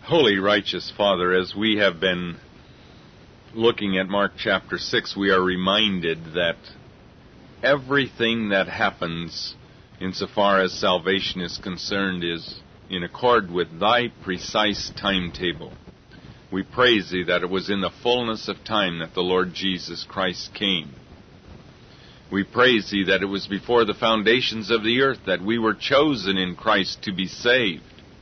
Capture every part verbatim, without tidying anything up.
Holy, righteous Father, as we have been looking at Mark chapter six, we are reminded that everything that happens insofar as salvation is concerned is in accord with thy precise timetable. We praise thee that it was in the fullness of time that the Lord Jesus Christ came. We praise thee that it was before the foundations of the earth that we were chosen in Christ to be saved.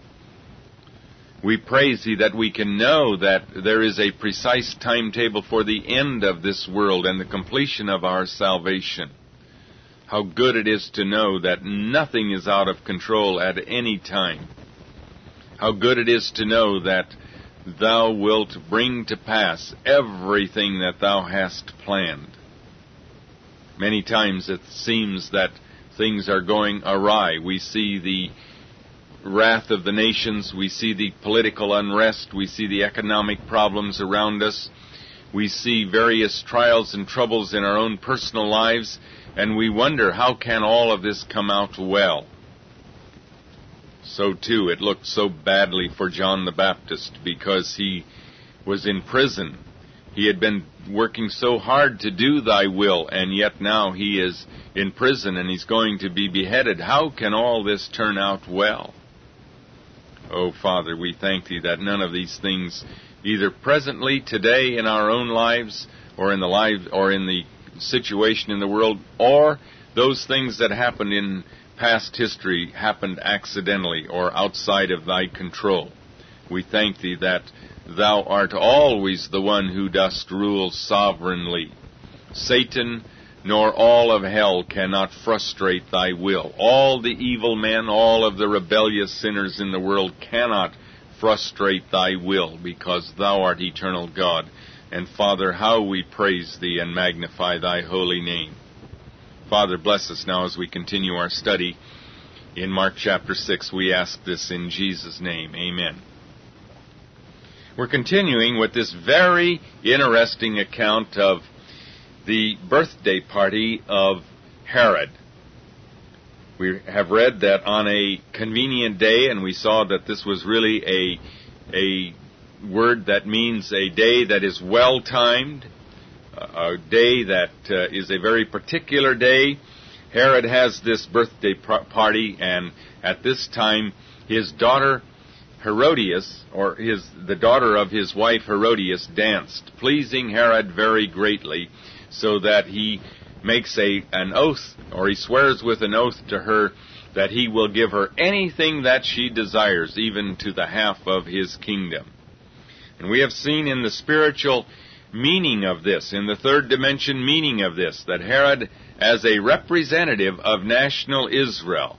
We praise thee that we can know that there is a precise timetable for the end of this world and the completion of our salvation. How good it is to know that nothing is out of control at any time. How good it is to know that thou wilt bring to pass everything that thou hast planned. Many times it seems that things are going awry. We see the wrath of the nations, we see the political unrest, we see the economic problems around us, we see various trials and troubles in our own personal lives, and we wonder, how can all of this come out well? So too, it looked so badly for John the Baptist because he was in prison. He had been working so hard to do thy will, and yet now he is in prison and he's going to be beheaded. How can all this turn out well? Oh, Father, we thank thee that none of these things, either presently, today, in our own lives, or in the life, or in the situation in the world, or those things that happened in past history happened accidentally or outside of thy control. We thank thee that thou art always the one who dost rule sovereignly. Satan nor all of hell cannot frustrate thy will. All the evil men, all of the rebellious sinners in the world cannot frustrate thy will, because thou art eternal God. And Father, how we praise thee and magnify thy holy name. Father, bless us now as we continue our study in Mark chapter six. We ask this in Jesus' name. Amen. We're continuing with this very interesting account of the birthday party of Herod. We have read that on a convenient day, and we saw that this was really a, a word that means a day that is well-timed, a day that uh, is a very particular day. Herod has this birthday party, and at this time his daughter Herodias, or his the daughter of his wife Herodias, danced, pleasing Herod very greatly, so that he makes a an oath, or he swears with an oath to her that he will give her anything that she desires, even to the half of his kingdom. And we have seen in the spiritual meaning of this, in the third dimension meaning of this, that Herod, as a representative of national Israel,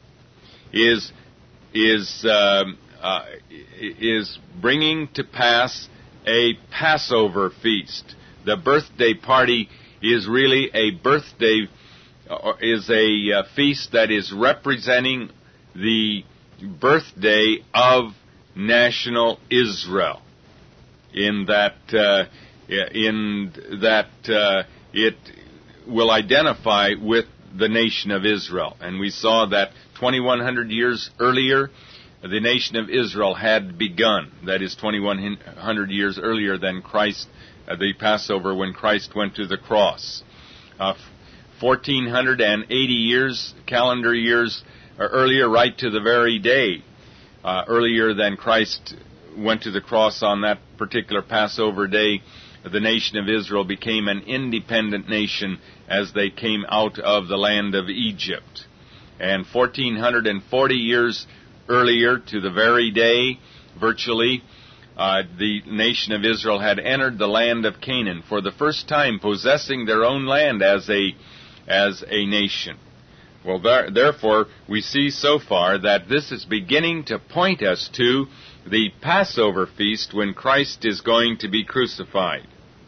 is is uh, uh, is bringing to pass a Passover feast. The birthday party is really a birthday, uh, is a uh, feast that is representing the birthday of national Israel. In that, uh, in that uh, it will identify with the nation of Israel. And we saw that twenty-one hundred years earlier, the nation of Israel had begun. That is twenty-one hundred years earlier than Christ, uh, the Passover, when Christ went to the cross. Uh, fourteen eighty years, calendar years uh, earlier, right to the very day, uh, earlier than Christ went to the cross on that particular Passover day, the nation of Israel became an independent nation as they came out of the land of Egypt. And fourteen forty years earlier, to the very day, virtually, uh, the nation of Israel had entered the land of Canaan for the first time, possessing their own land as a as a nation. Well, there, therefore, we see so far that this is beginning to point us to the Passover feast when Christ is going to be crucified.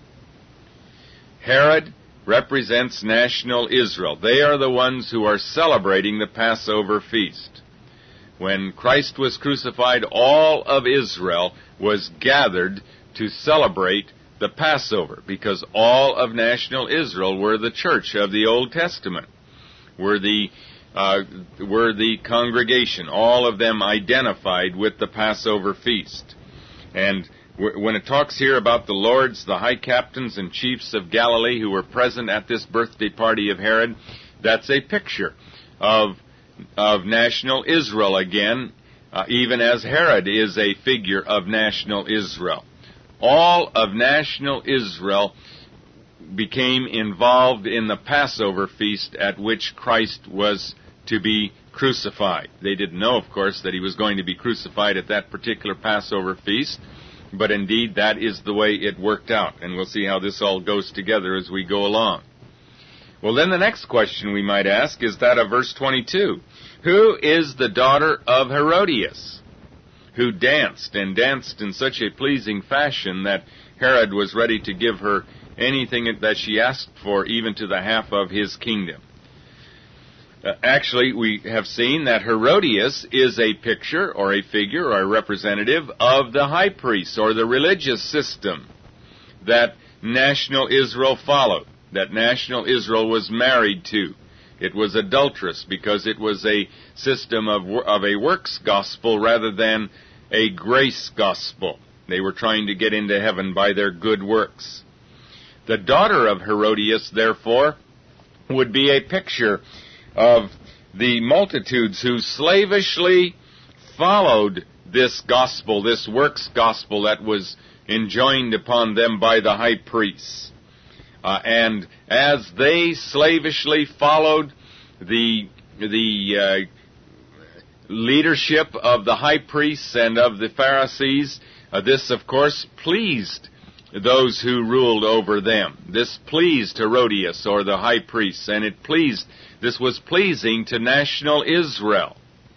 Herod represents national Israel. They are the ones who are celebrating the Passover feast. When Christ was crucified, all of Israel was gathered to celebrate the Passover, because all of national Israel were the church of the Old Testament, were the uh, were the congregation, all of them identified with the Passover feast. And when it talks here about the lords, the high captains and chiefs of Galilee who were present at this birthday party of Herod, that's a picture of, of national Israel again, uh, even as Herod is a figure of national Israel. All of national Israel became involved in the Passover feast at which Christ was to be crucified. They didn't know, of course, that he was going to be crucified at that particular Passover feast, but indeed that is the way it worked out, and we'll see how this all goes together as we go along. Well, then the next question we might ask is that of verse twenty-two. Who is the daughter of Herodias, who danced, and danced in such a pleasing fashion that Herod was ready to give her anything that she asked for, even to the half of his kingdom? Uh, actually, we have seen that Herodias is a picture or a figure or a representative of the high priest or the religious system that national Israel followed, that national Israel was married to. It was adulterous because it was a system of, of a works gospel rather than a grace gospel. They were trying to get into heaven by their good works. The daughter of Herodias, therefore, would be a picture of the multitudes who slavishly followed this gospel, this works gospel that was enjoined upon them by the high priests. Uh, and as they slavishly followed the the uh, leadership of the high priests and of the Pharisees, uh, this, of course, pleased those who ruled over them. This pleased Herodias, or the high priests, and it pleased, this was pleasing to national Israel.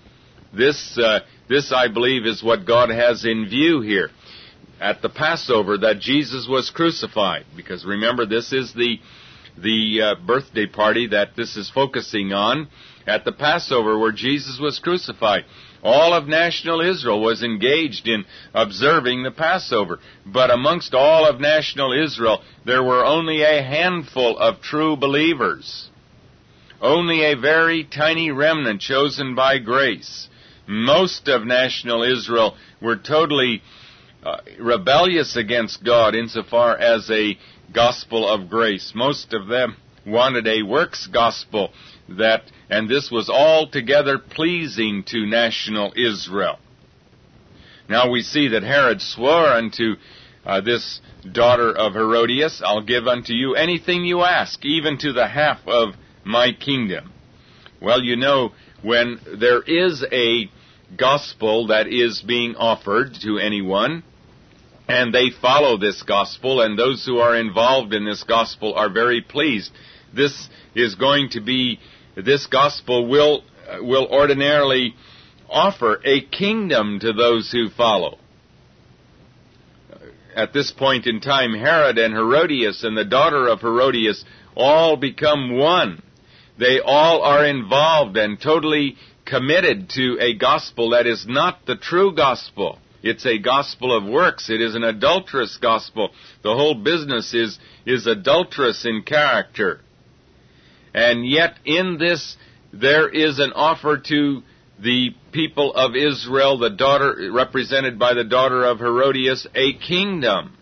This, uh, this, I believe, is what God has in view here at the Passover, that Jesus was crucified. Because remember, this is the, the uh, birthday party that this is focusing on, at the Passover where Jesus was crucified. All of national Israel was engaged in observing the Passover. But amongst all of national Israel, there were only a handful of true believers. Only a very tiny remnant chosen by grace. Most of national Israel were totally uh, rebellious against God insofar as a gospel of grace. Most of them wanted a works gospel, that, and this was altogether pleasing to national Israel. Now we see that Herod swore unto uh, this daughter of Herodias, I'll give unto you anything you ask, even to the half of my kingdom. Well, you know, when there is a gospel that is being offered to anyone, and they follow this gospel, and those who are involved in this gospel are very pleased, this is going to be, this gospel will uh, will ordinarily offer a kingdom to those who follow. At this point in time, Herod and Herodias and the daughter of Herodias all become one. They all are involved and totally committed to a gospel that is not the true gospel. It's a gospel of works. It is an adulterous gospel. The whole business is, is adulterous in character. And yet in this, there is an offer to the people of Israel, the daughter, represented by the daughter of Herodias, a kingdom.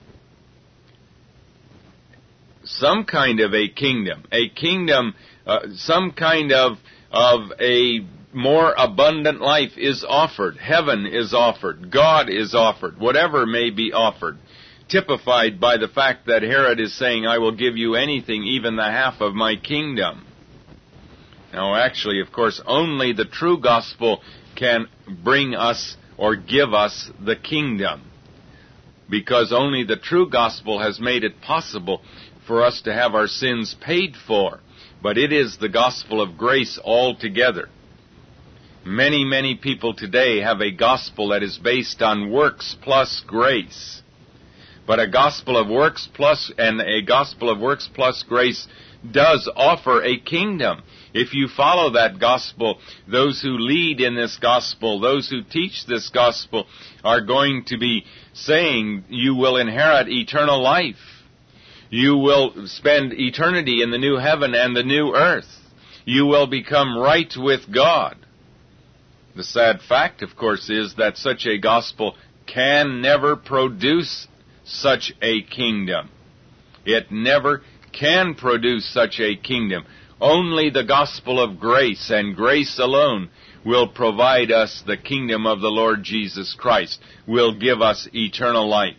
Some kind of a kingdom. A kingdom, uh, some kind of, of a more abundant life is offered. Heaven is offered. God is offered. Whatever may be offered. Typified by the fact that Herod is saying, I will give you anything, even the half of my kingdom. Now, actually, of course, only the true gospel can bring us or give us the kingdom. Because only the true gospel has made it possible for us to have our sins paid for. But it is the gospel of grace altogether. Many, many people today have a gospel that is based on works plus grace. But a gospel of works plus, and a gospel of works plus grace does offer a kingdom. If you follow that gospel, those who lead in this gospel, those who teach this gospel, are going to be saying you will inherit eternal life. You will spend eternity in the new heaven and the new earth. You will become right with God. The sad fact, of course, is that such a gospel can never produce such a kingdom. It never can produce such a kingdom. Only the gospel of grace and grace alone will provide us the kingdom of the Lord Jesus Christ, will give us eternal life.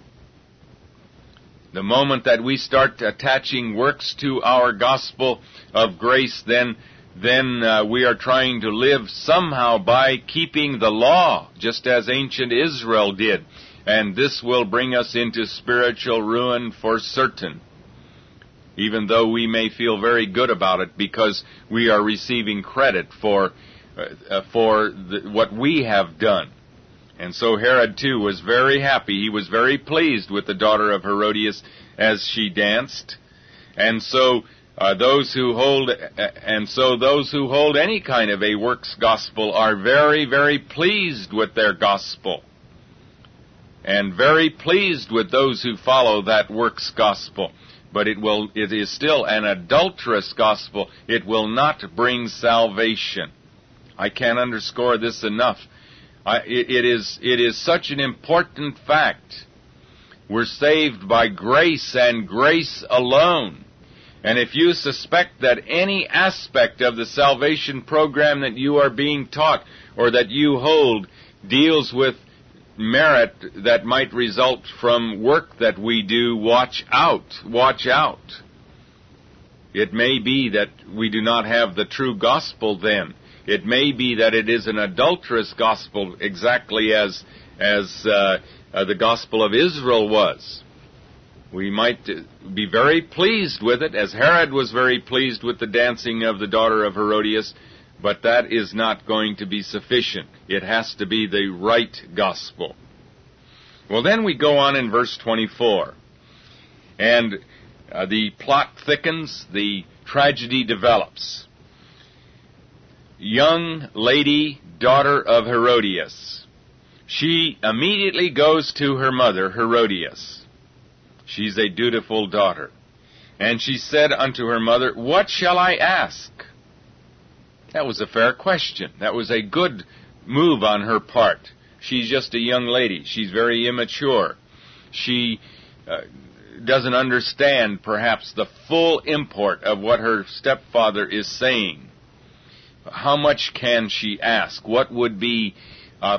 The moment that we start attaching works to our gospel of grace, then then uh, we are trying to live somehow by keeping the law, just as ancient Israel did. And this will bring us into spiritual ruin for certain, even though we may feel very good about it because we are receiving credit for uh, for the, what we have done. And so Herod, too, was very happy. He was very pleased with the daughter of Herodias as she danced. And so uh, those who hold uh, and so those who hold any kind of a works gospel are very, very pleased with their gospel, and very pleased with those who follow that works gospel. But it will it is still an adulterous gospel. It will not bring salvation. I can't underscore this enough. I, it, it is it is such an important fact. We're saved by grace and grace alone. And if you suspect that any aspect of the salvation program that you are being taught or that you hold deals with merit that might result from work that we do, watch out, watch out. It may be that we do not have the true gospel then. It may be that it is an adulterous gospel, exactly as as uh, uh, the gospel of Israel was. We might be very pleased with it, as Herod was very pleased with the dancing of the daughter of Herodias, but that is not going to be sufficient. It has to be the right gospel. Well, then we go on in verse twenty-four. And uh, the plot thickens, the tragedy develops. Young lady, daughter of Herodias. She immediately goes to her mother, Herodias. She's a dutiful daughter. And she said unto her mother, What shall I ask? That was a fair question. That was a good move on her part. She's just a young lady. She's very immature. She uh, doesn't understand, perhaps, the full import of what her stepfather is saying. How much can she ask? What would be uh,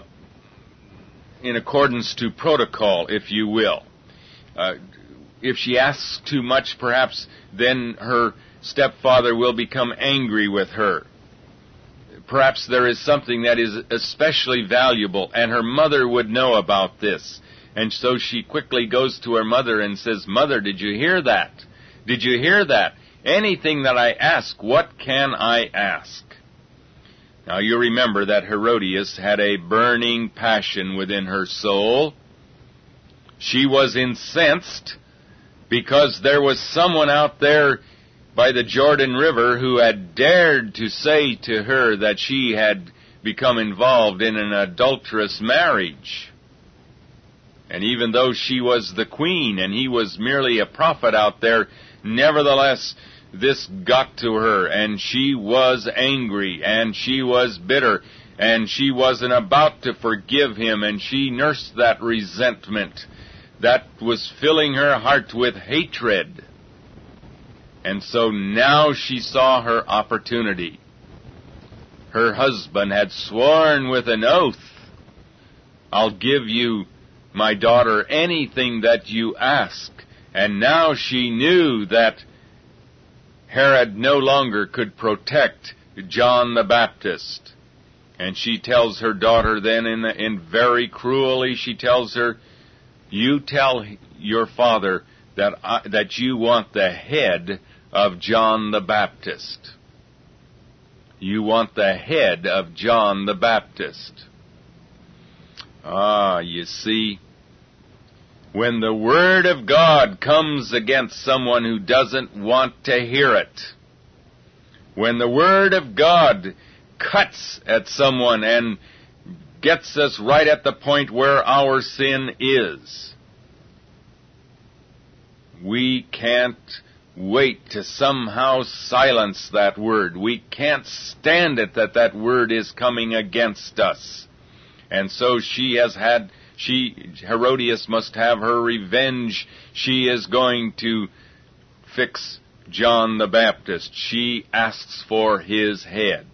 in accordance to protocol, if you will? Uh, if she asks too much, perhaps then her stepfather will become angry with her. Perhaps there is something that is especially valuable, and her mother would know about this. And so she quickly goes to her mother and says, Mother, did you hear that? Did you hear that? Anything that I ask, what can I ask? Now you remember that Herodias had a burning passion within her soul. She was incensed because there was someone out there by the Jordan River who had dared to say to her that she had become involved in an adulterous marriage. And even though she was the queen and he was merely a prophet out there, nevertheless, this got to her, and she was angry, and she was bitter, and she wasn't about to forgive him, and she nursed that resentment that was filling her heart with hatred. And so now she saw her opportunity. Her husband had sworn with an oath, I'll give you, my daughter, anything that you ask. And now she knew that Herod no longer could protect John the Baptist. And she tells her daughter then, in, the, in very cruelly, she tells her, you tell your father that I, that you want the head of John the Baptist. You want the head of John the Baptist. Ah, you see, when the Word of God comes against someone who doesn't want to hear it, when the Word of God cuts at someone and gets us right at the point where our sin is, we can't wait to somehow silence that word. We can't stand it that that word is coming against us. And so she has had She, Herodias must have her revenge. She is going to fix John the Baptist. She asks for his head.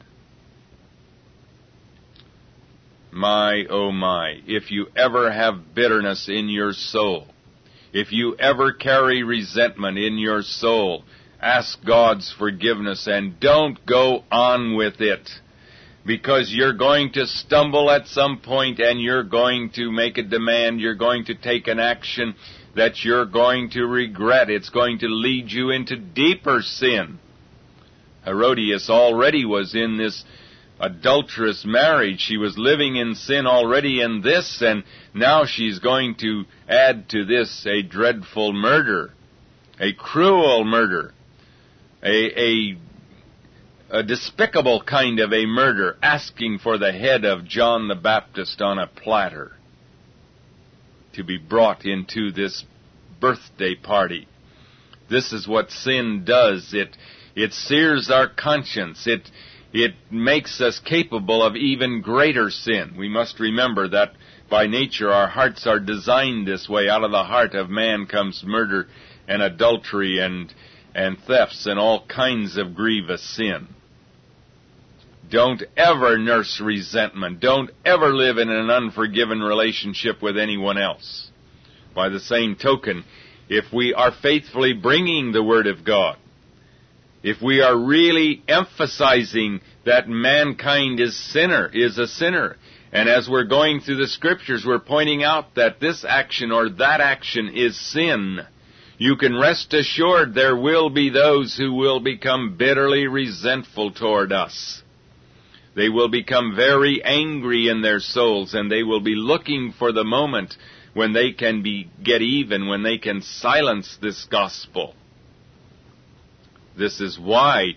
My, oh my, if you ever have bitterness in your soul, if you ever carry resentment in your soul, ask God's forgiveness and don't go on with it, because you're going to stumble at some point and you're going to make a demand, you're going to take an action that you're going to regret. It's going to lead you into deeper sin. Herodias already was in this adulterous marriage. She was living in sin already in this, and now she's going to add to this a dreadful murder, a cruel murder, a, a, a despicable kind of a murder, asking for the head of John the Baptist on a platter to be brought into this birthday party. This is what sin does. It, it sears our conscience. It It makes us capable of even greater sin. We must remember that by nature our hearts are designed this way. Out of the heart of man comes murder and adultery and, and thefts and all kinds of grievous sin. Don't ever nurse resentment. Don't ever live in an unforgiven relationship with anyone else. By the same token, if we are faithfully bringing the Word of God, if we are really emphasizing that mankind is sinner, is a sinner, and as we're going through the Scriptures, we're pointing out that this action or that action is sin, you can rest assured there will be those who will become bitterly resentful toward us. They will become very angry in their souls, and they will be looking for the moment when they can be get even, when they can silence this gospel. This is why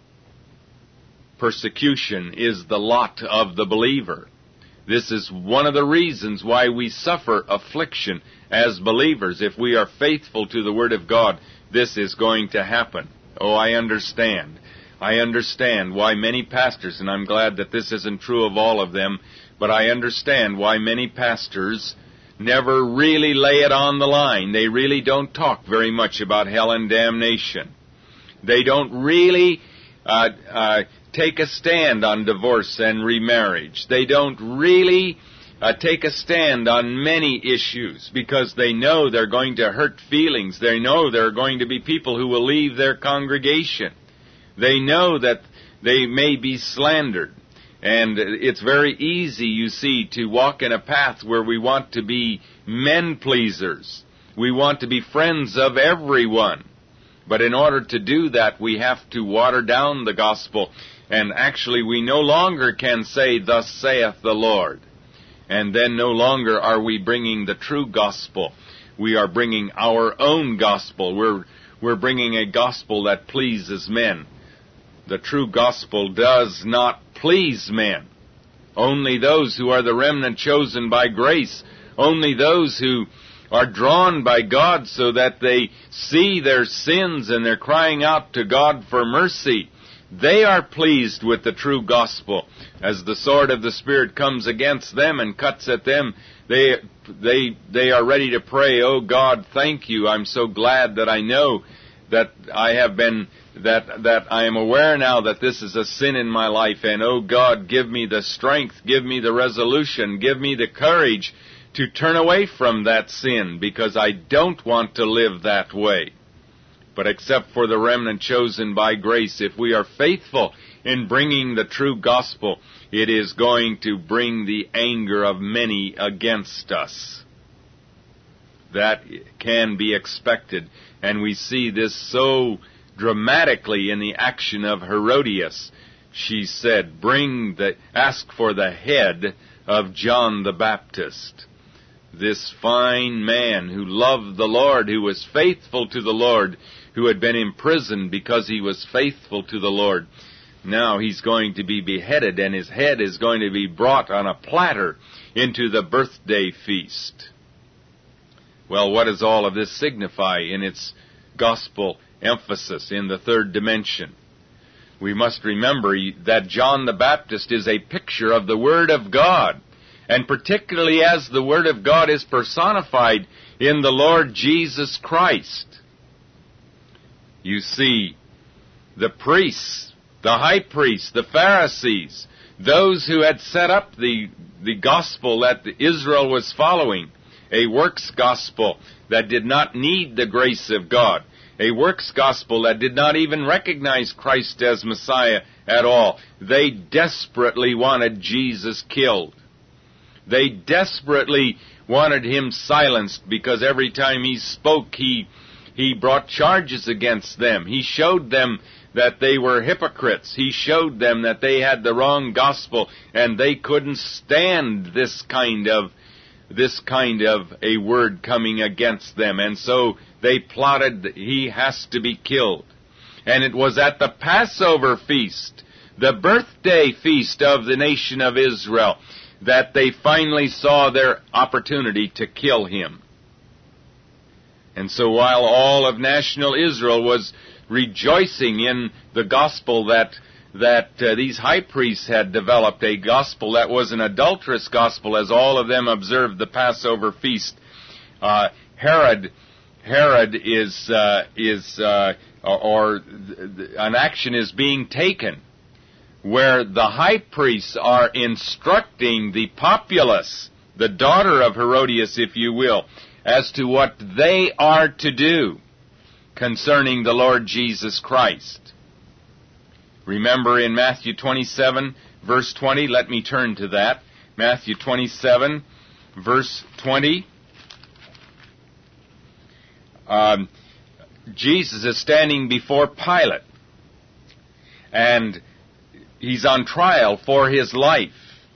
persecution is the lot of the believer. This is one of the reasons why we suffer affliction as believers. If we are faithful to the Word of God, this is going to happen. Oh, I understand. I understand why many pastors, and I'm glad that this isn't true of all of them, but I understand why many pastors never really lay it on the line. They really don't talk very much about hell and damnation. They don't really uh, uh, take a stand on divorce and remarriage. They don't really uh, take a stand on many issues because they know they're going to hurt feelings. They know there are going to be people who will leave their congregation. They know that they may be slandered. And it's very easy, you see, to walk in a path where we want to be men pleasers. We want to be friends of everyone. But in order to do that, we have to water down the gospel. And actually, we no longer can say, "Thus saith the Lord." And then no longer are we bringing the true gospel. We are bringing our own gospel. We're, we're bringing a gospel that pleases men. The true gospel does not please men. Only those who are the remnant chosen by grace, only those who are drawn by God so that they see their sins and they're crying out to God for mercy, they are pleased with the true gospel. As the sword of the Spirit comes against them and cuts at them, they they they are ready to pray, "Oh God, thank you. I'm so glad that I know that I have been that that I am aware now that this is a sin in my life, and oh God, give me the strength, give me the resolution, give me the courage to turn away from that sin, because I don't want to live that way." But except for the remnant chosen by grace, if we are faithful in bringing the true gospel, it is going to bring the anger of many against us. That can be expected, and we see this so dramatically in the action of Herodias. She said, "Bring the, ask for the head of John the Baptist." This fine man who loved the Lord, who was faithful to the Lord, who had been imprisoned because he was faithful to the Lord. Now he's going to be beheaded, and his head is going to be brought on a platter into the birthday feast. Well, what does all of this signify in its gospel emphasis in the third dimension? We must remember that John the Baptist is a picture of the Word of God. and particularly as the Word of God is personified in the Lord Jesus Christ. You see, the priests, the high priests, the Pharisees, those who had set up the, the gospel that Israel was following, a works gospel that did not need the grace of God, a works gospel that did not even recognize Christ as Messiah at all. They desperately wanted Jesus killed. They desperately wanted him silenced, because every time he spoke, he, he brought charges against them. He showed them that they were hypocrites. He showed them that they had the wrong gospel, and they couldn't stand this kind of this kind of a word coming against them. And so they plotted that he has to be killed. And it was at the Passover feast, the birthday feast of the nation of Israel, that they finally saw their opportunity to kill him. And so while all of national Israel was rejoicing in the gospel that that uh, these high priests had developed, a gospel that was an adulterous gospel, as all of them observed the Passover feast, uh, Herod Herod is uh, is uh, or th- an action is being taken where the high priests are instructing the populace, the daughter of Herodias, if you will, as to what they are to do concerning the Lord Jesus Christ. Remember in Matthew twenty-seven, verse twenty, let me turn to that. Matthew twenty-seven, verse twenty. Um, Jesus is standing before Pilate, and he's on trial for his life.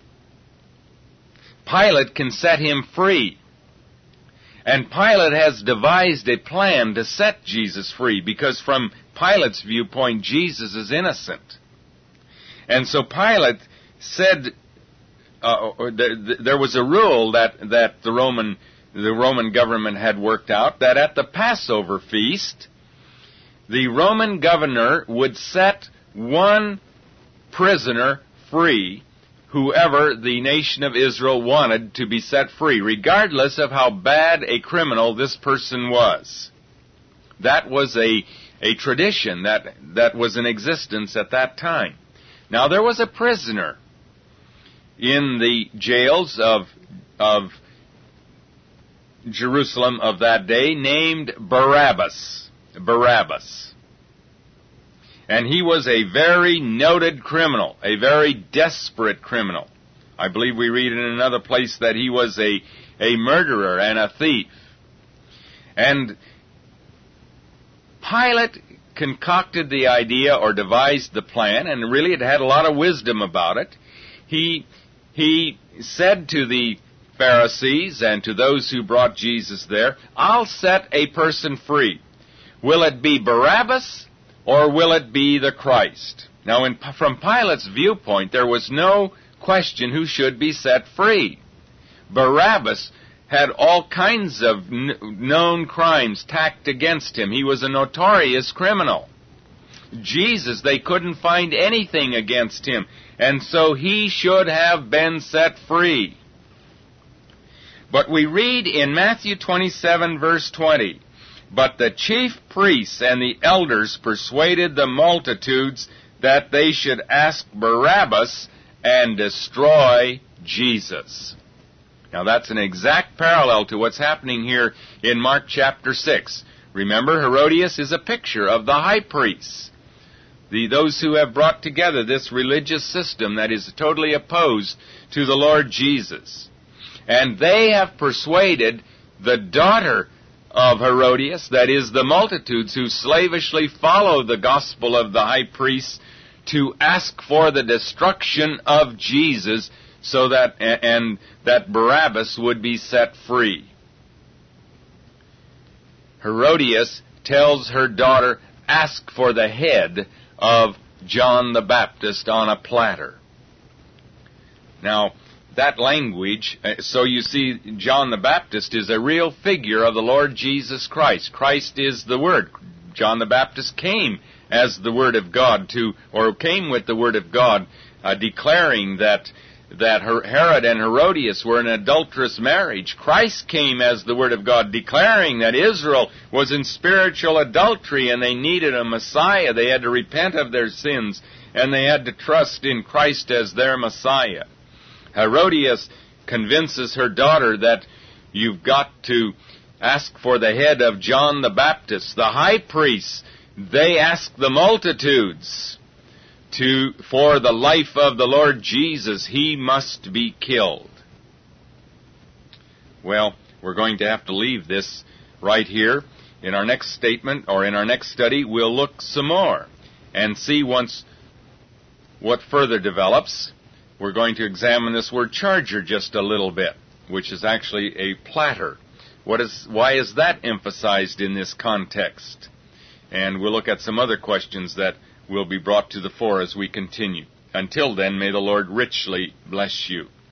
Pilate can set him free. And Pilate has devised a plan to set Jesus free, because from Pilate's viewpoint, Jesus is innocent. And so Pilate said, uh, th- th- there was a rule that, that the Roman, the Roman government had worked out, that at the Passover feast, the Roman governor would set one prisoner free, whoever the nation of Israel wanted to be set free, regardless of how bad a criminal this person was. That was a, a tradition that, that was in existence at that time. Now, there was a prisoner in the jails of, of Jerusalem of that day named Barabbas. Barabbas. And he was a very noted criminal, a very desperate criminal. I believe we read in another place that he was a, a murderer and a thief. And Pilate concocted the idea or devised the plan, and really it had a lot of wisdom about it. He, he said to the Pharisees and to those who brought Jesus there, I'll set a person free. Will it be Barabbas, or will it be the Christ? Now, in, from Pilate's viewpoint, there was no question who should be set free. Barabbas had all kinds of n- known crimes tacked against him. He was a notorious criminal. Jesus, they couldn't find anything against him, and so he should have been set free. But we read in Matthew twenty-seven, verse twenty, but the chief priests and the elders persuaded the multitudes that they should ask Barabbas and destroy Jesus. Now that's an exact parallel to what's happening here in Mark chapter six. Remember, Herodias is a picture of the high priests, the, those who have brought together this religious system that is totally opposed to the Lord Jesus. And they have persuaded the daughter of Herodias, that is, the multitudes who slavishly follow the gospel of the high priests, to ask for the destruction of Jesus, so that and that Barabbas would be set free. Herodias tells her daughter, ask for the head of John the Baptist on a platter. Now, that language, so you see, John the Baptist is a real figure of the Lord Jesus Christ. Christ is the Word. John the Baptist came as the Word of God to, or came with the Word of God, uh, declaring that that Herod and Herodias were an adulterous marriage. Christ came as the Word of God, declaring that Israel was in spiritual adultery and they needed a Messiah. They had to repent of their sins and they had to trust in Christ as their Messiah. Herodias convinces her daughter that you've got to ask for the head of John the Baptist. The high priests, they ask the multitudes to for the life of the Lord Jesus. He must be killed. Well, we're going to have to leave this right here. In our next statement, or in our next study, we'll look some more and see once what further develops. We're going to examine this word charger just a little bit, which is actually a platter. What is, why is that emphasized in this context? And we'll look at some other questions that will be brought to the fore as we continue. Until then, may the Lord richly bless you.